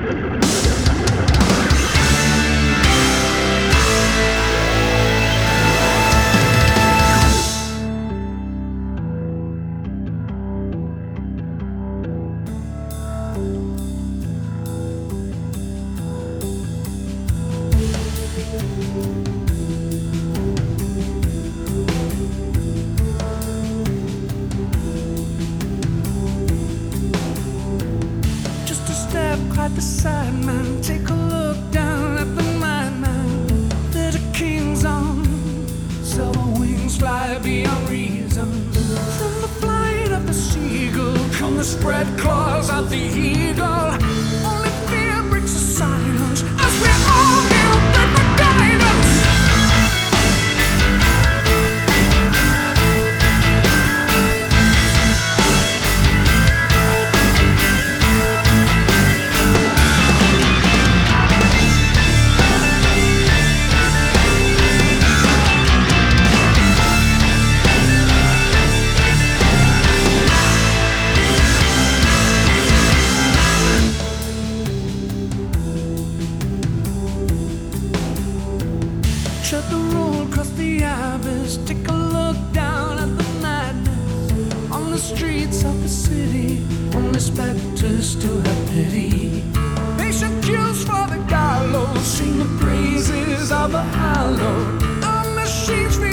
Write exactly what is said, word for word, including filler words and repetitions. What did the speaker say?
Right beside man, take a look down at the madman. There's a king's on silver wings, fly beyond reason. From the flight of the seagull come the spread claws of the eagle. Only fear breaks the silence as we all kneel for guidance. Shut the road across the abyss. Take a look down at the madness on the streets of the city. Only specters to have pity. Patient queues for the gallows. Sing the praises of the hallowed. Our machines.